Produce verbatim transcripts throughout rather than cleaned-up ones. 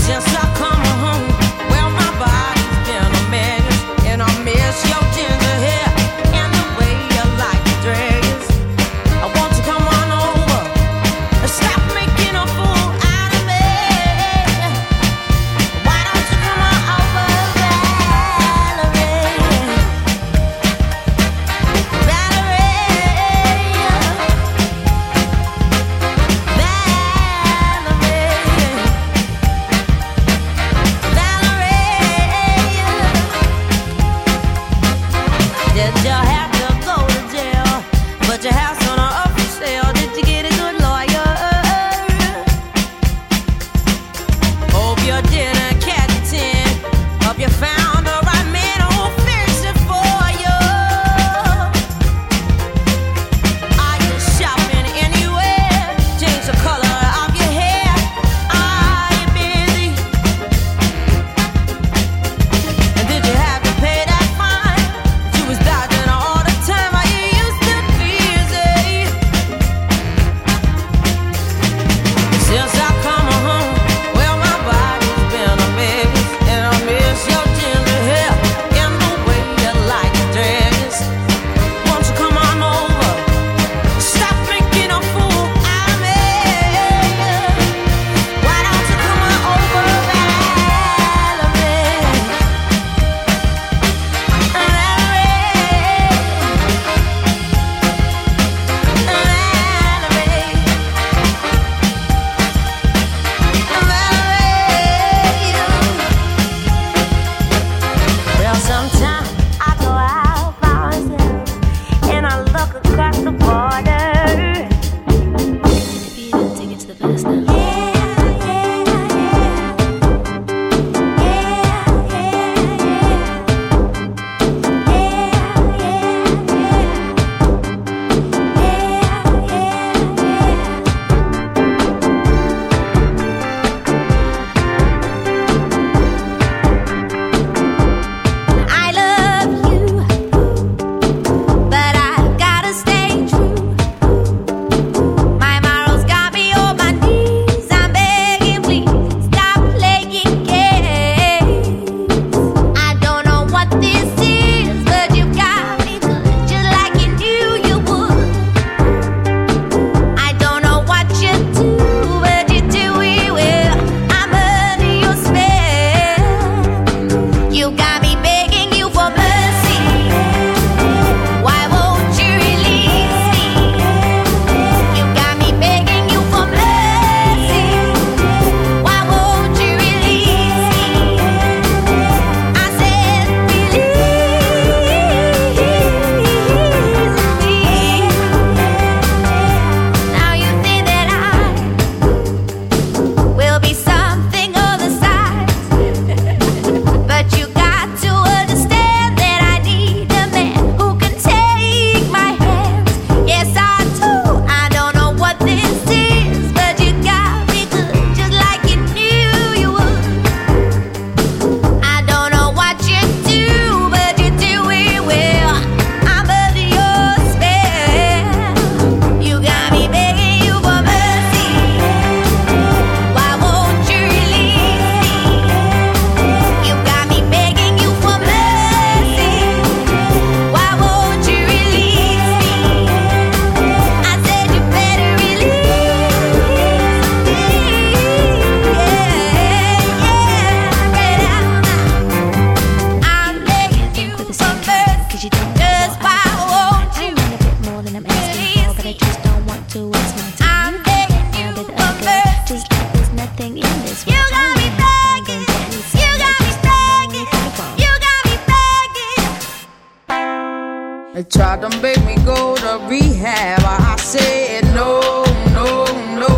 They tried to make me go to rehab. I said no, no, no.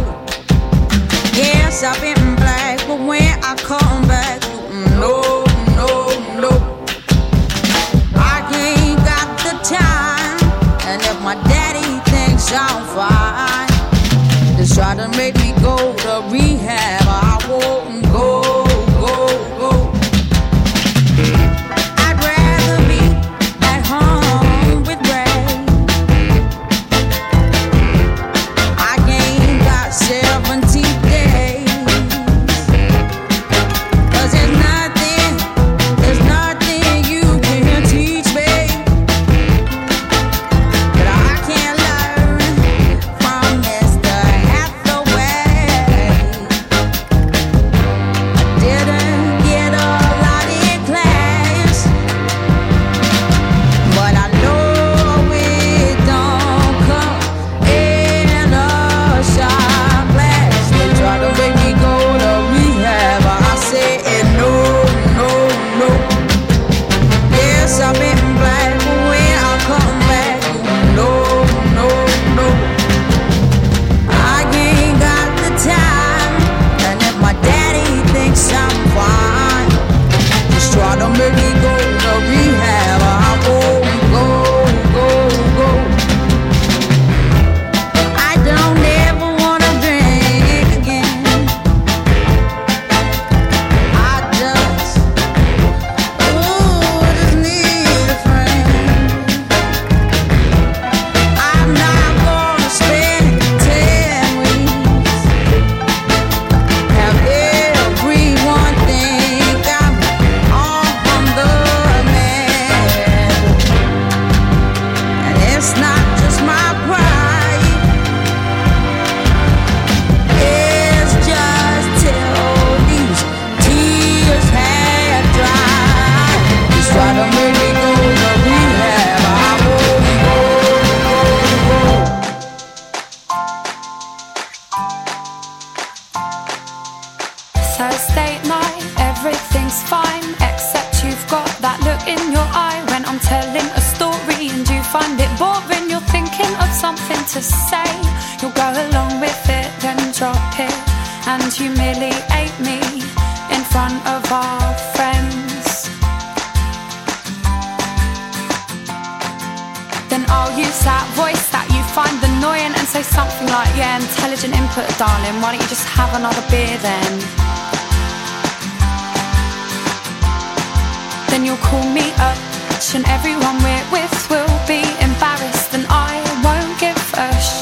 Yes, I've been black, but when I come back, no, no, no. I ain't got the time, and if my daddy thinks I'm fine, they try to make me go to rehab. I won't go, go, go. Thursday night, everything's fine, except you've got that look in your eye when I'm telling a story and you find it boring. You're thinking of something to say, you'll go along with it, then drop it and humiliate me in front of our friends. Then I'll use that voice that you find annoying and say something like, yeah, intelligent input, darling, why don't you just have another beer then? Then you'll call me up and everyone we're with will be embarrassed and I won't give a sh.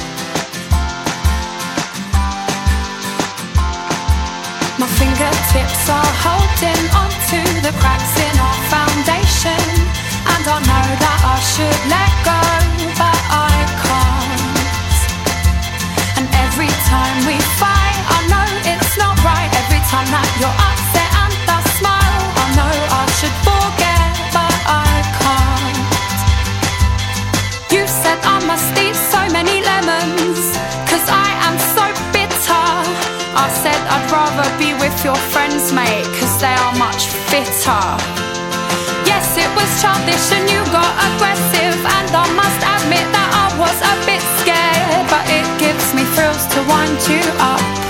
My fingertips are holding onto the cracks in our foundation, and I know that I should let go, but I can't. And every time we fight, I know it's not right. Every time that you're upset and I smile, I know I should forget, but I can't. You said I must eat so many lemons, cause I am so bitter. I said I'd rather be with your friends, mate, cause they are much fitter. Yes, it was childish and you got aggressive, and I must admit that I was a bit scared, but it gives me thrills to wind you up